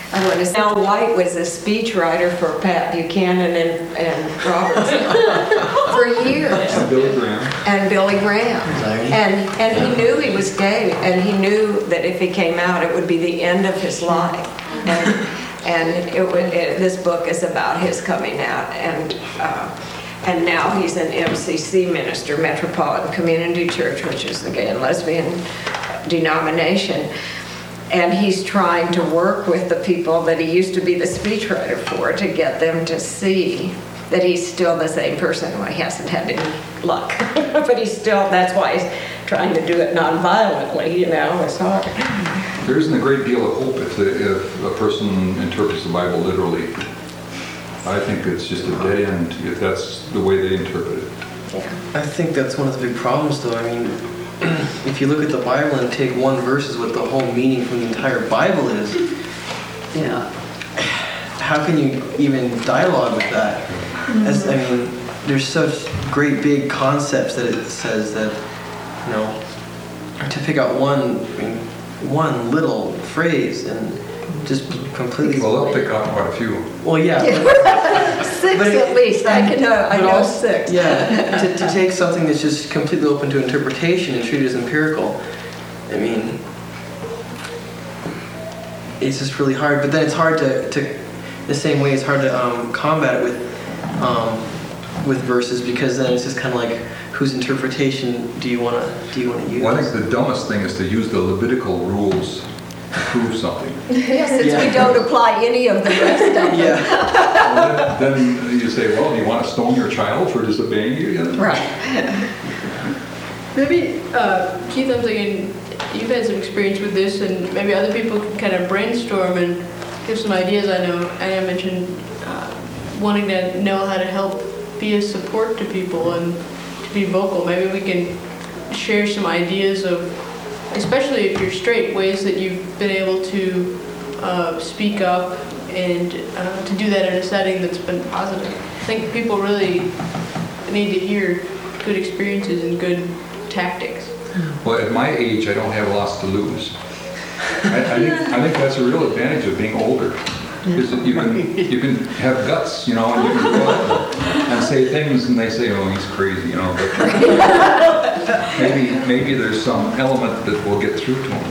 S4: I want to say Al White was a speechwriter for Pat Buchanan and, and Roberts for years.
S1: And Billy Graham.
S4: And Billy Graham. And, and he knew he was gay, and he knew that if he came out, it would be the end of his life. And, and it, would, it, this book is about his coming out. And, uh, and now he's an M C C minister, Metropolitan Community Church, which is the gay and lesbian denomination. And he's trying to work with the people that he used to be the speechwriter for to get them to see that he's still the same person. Well, he hasn't had any luck, but he's still, that's why he's trying to do it nonviolently, you know, it's hard.
S1: There isn't a great deal of hope if, the, if a person interprets the Bible literally. I think it's just a dead end if that's the way they interpret it.
S4: Yeah.
S6: I think that's one of the big problems, though. I mean, if you look at the Bible and take one verse as what the whole meaning from the entire Bible is,
S13: Yeah.
S6: how can you even dialogue with that? As, I mean, there's such great big concepts that it says that, you know, to pick out one, I mean, one little phrase and just completely.
S1: Well, they'll pick out quite a few.
S6: Well, yeah.
S4: Six
S6: but
S4: at
S6: it,
S4: least. I can know. I know
S6: also,
S4: six.
S6: Yeah. to, to take something that's just completely open to interpretation and treat it as empirical, I mean, it's just really hard. But then it's hard to, to the same way it's hard to um, combat it with um, with verses, because then it's just kind of like, whose interpretation do you want to do you want to use?
S1: Well, I think the dumbest thing is to use the Levitical rules to prove something.
S4: Yes, since
S6: Yeah.
S4: we don't apply any of the rest of them.
S6: Yeah.
S1: Well, then, then you say, well, do you want to stone your child for disobeying you? Yeah.
S4: Right.
S2: Maybe, uh, Keith, I'm thinking you've had some experience with this, and maybe other people can kind of brainstorm and give some ideas. I know Anna mentioned uh, wanting to know how to help be a support to people and to be vocal. Maybe we can share some ideas of, especially if you're straight, ways that you've been able to uh, speak up and uh, to do that in a setting that's been positive. I think people really need to hear good experiences and good tactics.
S1: Well, at my age, I don't have lots to lose. I, I, think, I think that's a real advantage of being older. Is that you can you can have guts, you know, and you can go out and say things, and they say, "Oh, he's crazy," you know. But maybe maybe there's some element that will get through to him.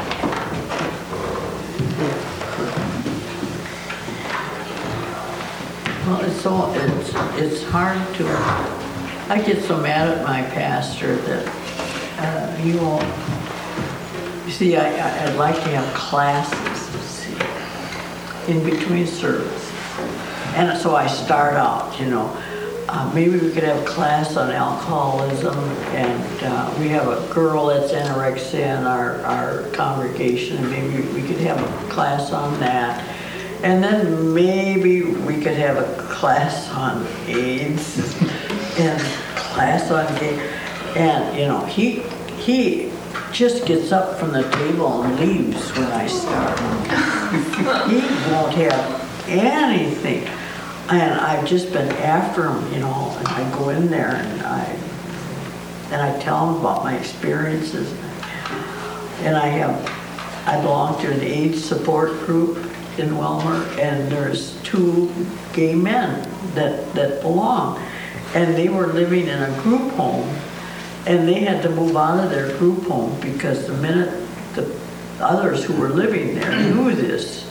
S13: Well, it's so it's it's hard to. I get so mad at my pastor that uh, he won't. You see, I I- I'd like to have classes. You see, in between service, and so I start out. You know, uh, maybe we could have a class on alcoholism, and uh, we have a girl that's anorexia in our our congregation, and maybe we could have a class on that. And then maybe we could have a class on AIDS and class on gay. And, you know, he he just gets up from the table and leaves when I start. He won't have anything. And I've just been after him, you know, and I go in there and I and I tell him about my experiences. And I have, I belong to an AIDS support group in Wilmer, and there's two gay men that, that belong. And they were living in a group home, and they had to move out of their group home because the minute the others who were living there knew this,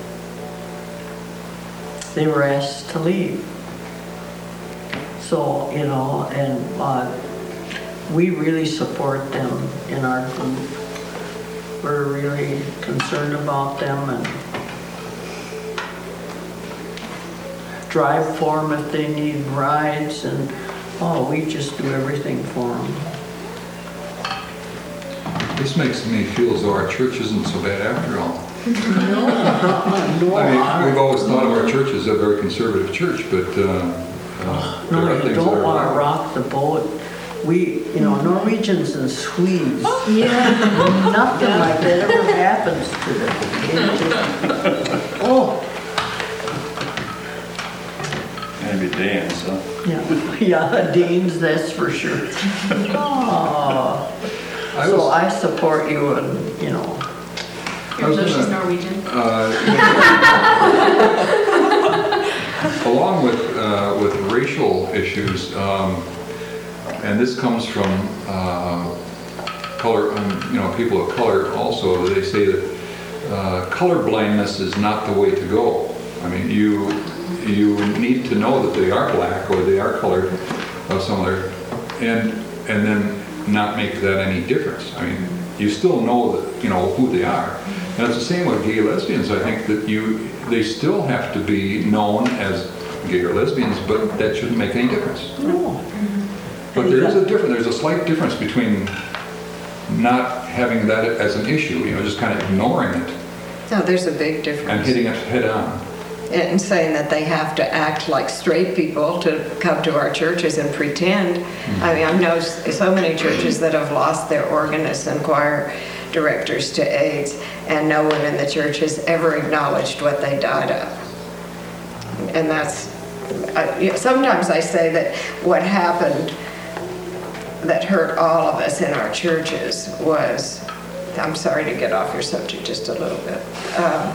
S13: they were asked to leave. So, you know, and uh, we really support them in our group. We're really concerned about them and drive for them if they need rides, and oh, we just do everything for them.
S1: This makes me feel as though our church isn't so bad after all.
S13: No, no.
S1: I mean, we've always thought of our church as a very conservative church, but uh, uh, there
S13: No,
S1: are
S13: you
S1: things that
S13: don't
S1: are
S13: want to
S1: wrong.
S13: rock the boat. We, you know, Norwegians and Swedes,
S8: Yeah.
S13: nothing like that ever happens to them. It just- oh,
S14: Maybe Danes, huh?
S13: yeah, yeah, Danes, that's for sure. Oh,
S1: I
S13: so
S1: was-
S13: I support you, and you know,
S9: Even though she's
S1: gonna-
S9: Norwegian.
S1: Uh, along with uh, with racial issues, um, and this comes from uh, color, um, you know, people of color also. They say that uh, color blindness is not the way to go. I mean, you you need to know that they are black or they are colored of some other, and and then not make that any difference. I mean, you still know that you know who they are. And it's the same with gay lesbians. I think that you they still have to be known as gay or lesbians, but that shouldn't make any difference.
S13: No.
S1: But there is a difference. There's a slight difference between not having that as an issue, you know, just kind of ignoring it
S4: No, there's a big difference.
S1: and hitting it head on.
S4: And saying that they have to act like straight people to come to our churches and pretend.
S1: Mm-hmm.
S4: I mean, I know so many churches that have lost their organists and choir directors to AIDS, and no one in the church has ever acknowledged what they died of. And that's, uh, you know, sometimes I say that what happened that hurt all of us in our churches was, I'm sorry to get off your subject just a little bit, um,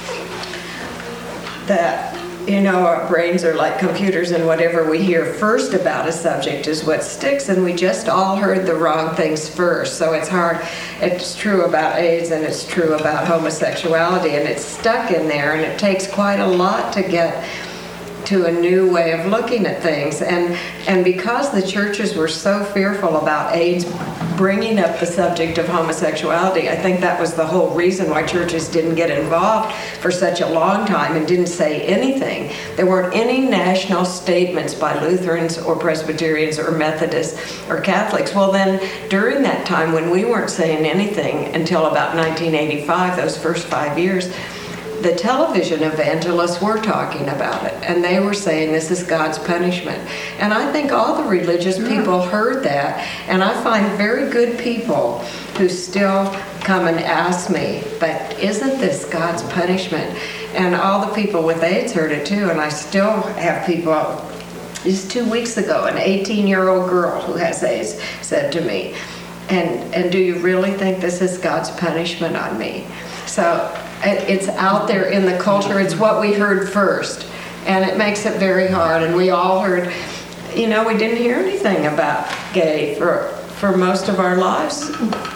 S4: that, you know, our brains are like computers, and whatever we hear first about a subject is what sticks, and we just all heard the wrong things first. So it's hard. It's true about AIDS, and it's true about homosexuality, and it's stuck in there, and it takes quite a lot to get to a new way of looking at things. And and because the churches were so fearful about AIDS bringing up the subject of homosexuality, I think that was the whole reason why churches didn't get involved for such a long time and didn't say anything. There weren't any national statements by Lutherans or Presbyterians or Methodists or Catholics. Well, then during that time when we weren't saying anything until about nineteen eighty-five, those first five years, the television evangelists were talking about it, and they were saying this is God's punishment. And I think all the religious people heard that, and I find very good people who still come and ask me, but isn't this God's punishment? And all the people with AIDS heard it too, and I still have people. Just two weeks ago, an eighteen-year-old girl who has AIDS said to me, and, and do you really think this is God's punishment on me? So it's out there in the culture. It's what we heard first, and it makes it very hard. And we all heard, you know, we didn't hear anything about gay for for most of our lives.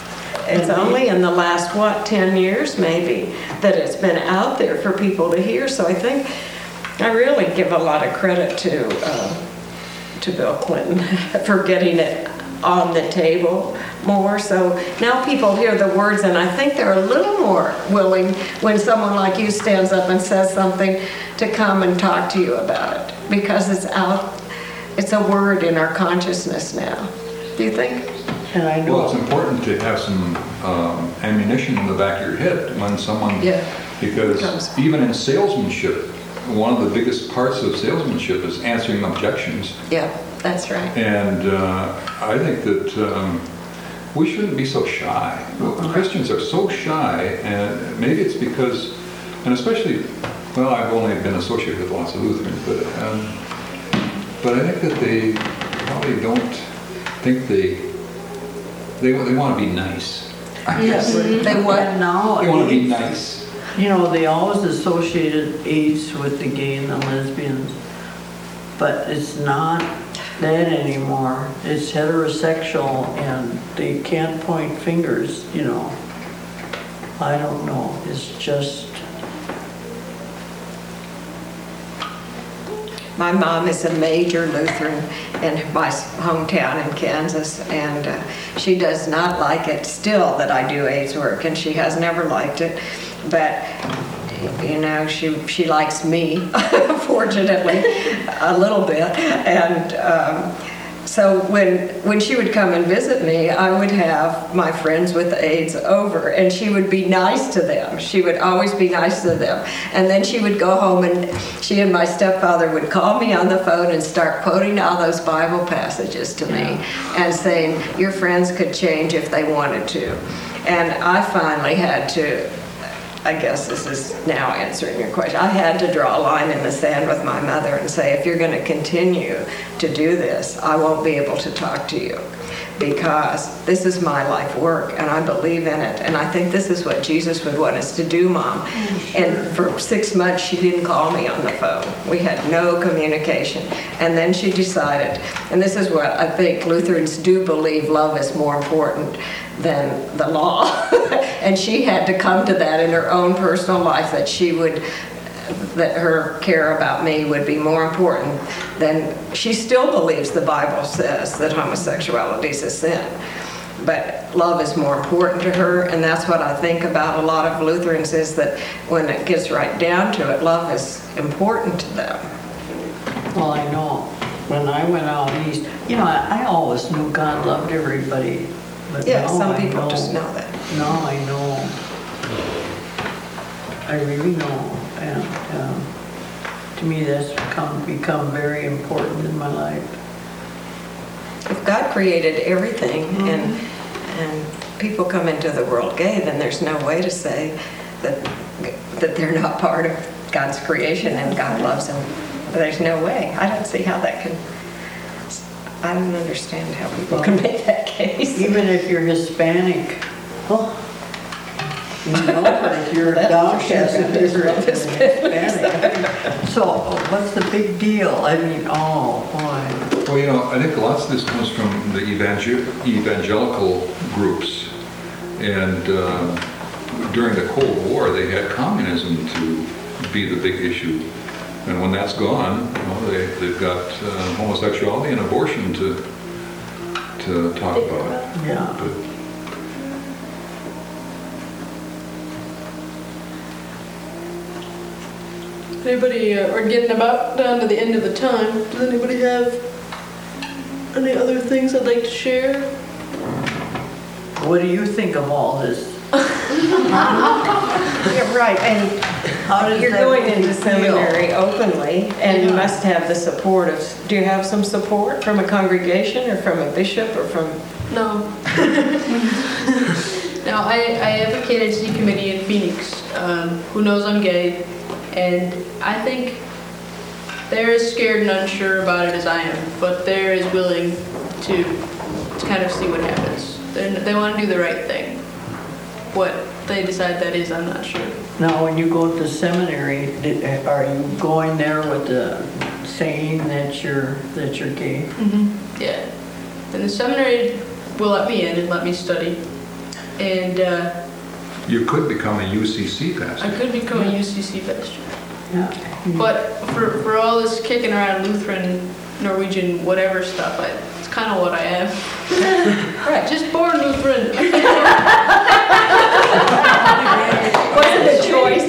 S4: It's only in the last, what, ten years maybe, that it's been out there for people to hear. So I think I really give a lot of credit to uh, to Bill Clinton for getting it on the table more. So now people hear the words, and I think they're a little more willing when someone like you stands up and says something to come and talk to you about it, because it's out, it's a word in our consciousness now. Do you think?
S13: And I know.
S1: Well, it's important to have some um, ammunition in the back of your head when someone,
S4: yeah.
S1: because even in salesmanship, one of the biggest parts of salesmanship is answering objections.
S4: Yeah, that's right.
S1: And uh, I think that um, we shouldn't be so shy. Well, Christians are so shy, and maybe it's because, and especially, well, I've only been associated with lots of Lutherans, but um, but I think that they probably don't think they they they want to be nice.
S13: Yes,
S4: they what
S13: now?
S1: They want to be nice.
S13: You know, they always associated AIDS with the gay and the lesbians, but it's not that anymore. It's heterosexual, and they can't point fingers, you know. I don't know. It's just...
S4: My mom is a major Lutheran in my hometown in Kansas, and uh, she does not like it still that I do AIDS work, and she has never liked it. But, you know, she she likes me, fortunately, a little bit. And um, so when when she would come and visit me, I would have my friends with AIDS over, and she would be nice to them. She would always be nice to them. And then she would go home, and she and my stepfather would call me on the phone and start quoting all those Bible passages to me and saying, your friends could change if they wanted to. And I finally had to, I guess this is now answering your question, I had to draw a line in the sand with my mother and say, if you're going to continue to do this, I won't be able to talk to you. because this is my life work and I believe in it. And I think this is what Jesus would want us to do, Mom. And for six months, she didn't call me on the phone. We had no communication. And then she decided, and this is what I think Lutherans do believe, love is more important than the law. And she had to come to that in her own personal life, that she would that her care about me would be more important than, she still believes the Bible says that homosexuality is a sin. But love is more important to her, and that's what I think about a lot of Lutherans, is that when it gets right down to it, love is important to them.
S13: Well, I know. When I went out east, you know, I, I always knew God loved everybody. But
S4: Yeah,
S13: now
S4: some
S13: I
S4: people
S13: know,
S4: just know that.
S13: Now I know. I really know. And um, to me, that's become, become very important in my life.
S4: If God created everything,
S13: Mm-hmm.
S4: and and people come into the world gay, then there's no way to say that that they're not part of God's creation and God loves them. There's no way. I don't see how that can. I don't understand how people can make that case.
S13: Even if you're Hispanic, oh, you know, but if you're Downcast, if you're Hispanic. So what's the big deal? I mean, oh, boy.
S1: Well, you know, I think lots of this comes from the evangel- evangelical groups. And uh, during the Cold War, they had communism to be the big issue. And when that's gone, you know, they, they've got uh, homosexuality and abortion to to talk about.
S13: Yeah.
S1: But,
S2: Anybody, uh, we're getting about down to the end of the time. Does anybody have any other things I'd like to share?
S13: What do you think of all this?
S4: You're right, and
S13: How does
S4: you're
S13: that
S4: going
S13: make
S4: into
S13: you feel?
S4: seminary openly, and you
S2: Yeah.
S4: must have the support of, do you have some support from a congregation or from a bishop or from?
S2: No. No, I, I advocate a C committee in Phoenix, um, who knows I'm gay, and I think they're as scared and unsure about it as I am, but they're as willing to, to kind of see what happens. They're, they want to do the right thing. What they decide that is, I'm not sure.
S13: Now, when you go to seminary, did- are you going there with the saying that you're that you're gay?
S2: Mm-hmm. Yeah. And the seminary will let me in and let me study. And uh,
S1: you could become a U C C
S2: I
S1: pastor.
S2: could become a U C C pastor.
S13: Yeah.
S2: But for, for all this kicking around Lutheran, Norwegian, whatever stuff, I, it's kind of what I am. Right, just born Lutheran.
S4: Wasn't a choice.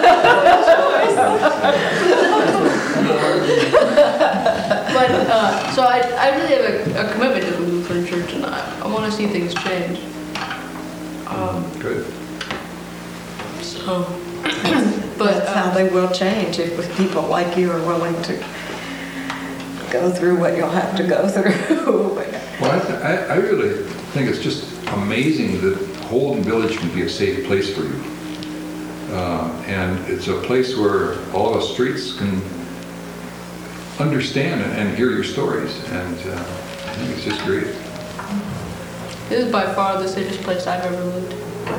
S2: But, uh, so I, I really have a, a commitment to the Lutheran Church, and I, I want to see things change. Um,
S1: Good.
S2: so, but
S4: That's how
S2: uh,
S4: they will change, if people like you are willing to go through what you'll have to go through.
S1: Well, I, th- I, I really think it's just amazing that Holden Village can be a safe place for you. Uh, and it's a place where all of us streets can understand and, and hear your stories. And uh, I think it's just great.
S2: this is by far the safest place I've ever lived.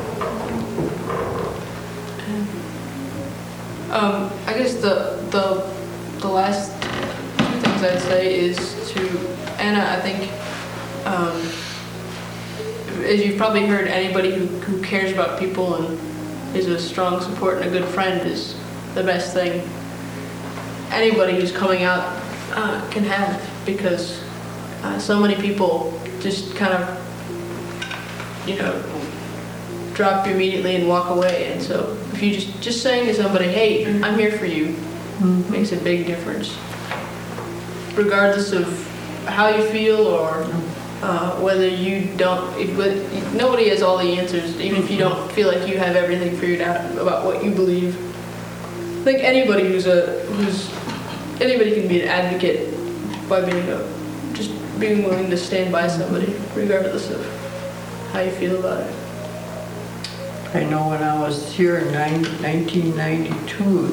S2: Um, I guess the the the last two things I'd say is to Anna. I think, um, as you've probably heard, anybody who, who cares about people and is a strong support and a good friend is the best thing anybody who's coming out uh, can have, because uh, so many people just kind of, you know, drop you immediately and walk away. And so if you just just saying to somebody, hey, I'm here for you, mm-hmm. makes a big difference, regardless of how you feel or uh, whether you don't, if, if nobody has all the answers, even if you don't feel like you have everything figured out about what you believe. I think anybody who's a who's anybody can be an advocate by being a just being willing to stand by somebody regardless of how you feel about it.
S13: I know when I was here in nineteen ninety-two,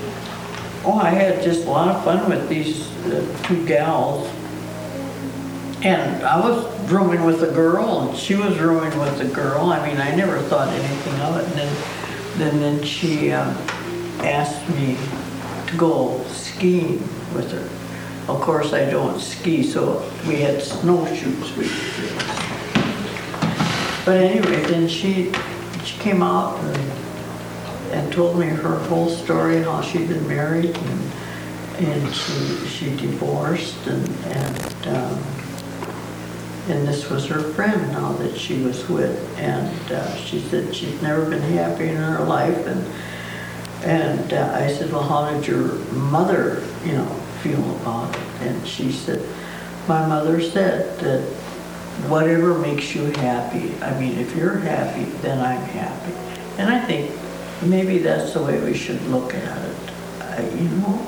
S13: oh, I had just a lot of fun with these uh, two gals. and I was rooming with a girl, and she was rooming with a girl. I mean, I never thought anything of it. And then, then, then she um, asked me to go skiing with her. Of course, I don't ski, so we had snowshoes. We could do. But anyway, then she she came out and, and told me her whole story, how she'd been married, and, and she she divorced, and and um, and this was her friend now that she was with, and uh, she said she'd never been happy in her life, and and uh, I said, well, how did your mother, you know, feel about it? And she said, my mother said that whatever makes you happy, I mean, if you're happy, then I'm happy. And I think maybe that's the way we should look at it, I, you know.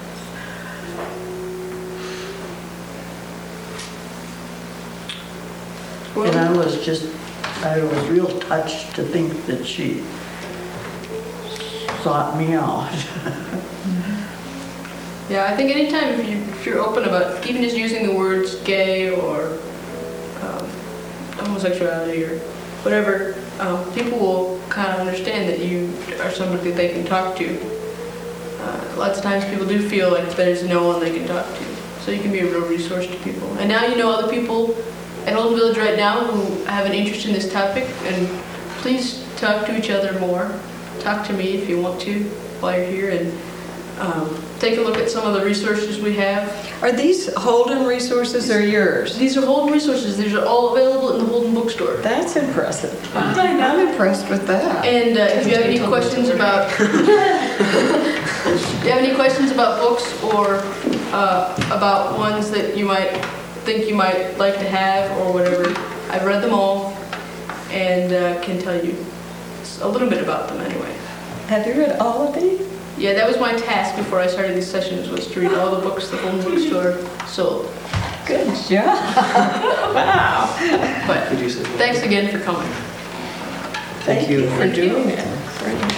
S13: And I was just, I was real touched to think that she sought me out.
S2: Yeah, I think anytime if, you, if you're open about even just using the words gay or um, homosexuality or whatever, um, people will kind of understand that you are somebody that they can talk to. Uh, lots of times people do feel like there's no one they can talk to. So you can be a real resource to people. And now you know other people at Holden Village right now who have an interest in this topic, and please talk to each other more. Talk to me if you want to while you're here, and um, take a look at some of the resources we have.
S4: Are these Holden resources or yours?
S2: These are Holden resources. These are all available in the Holden bookstore.
S4: That's impressive. I'm impressed with that.
S2: And uh, if you have any questions about if you have any questions about books or uh, about ones that you might think you might like to have or whatever, I've read them all and uh, can tell you a little bit about them anyway.
S4: Have you read all of these?
S2: Yeah, that was my task before I started these sessions, was to read all the books the Holden bookstore sold.
S4: Good job. Wow.
S2: But thanks again for coming.
S6: Thank you
S4: for doing it.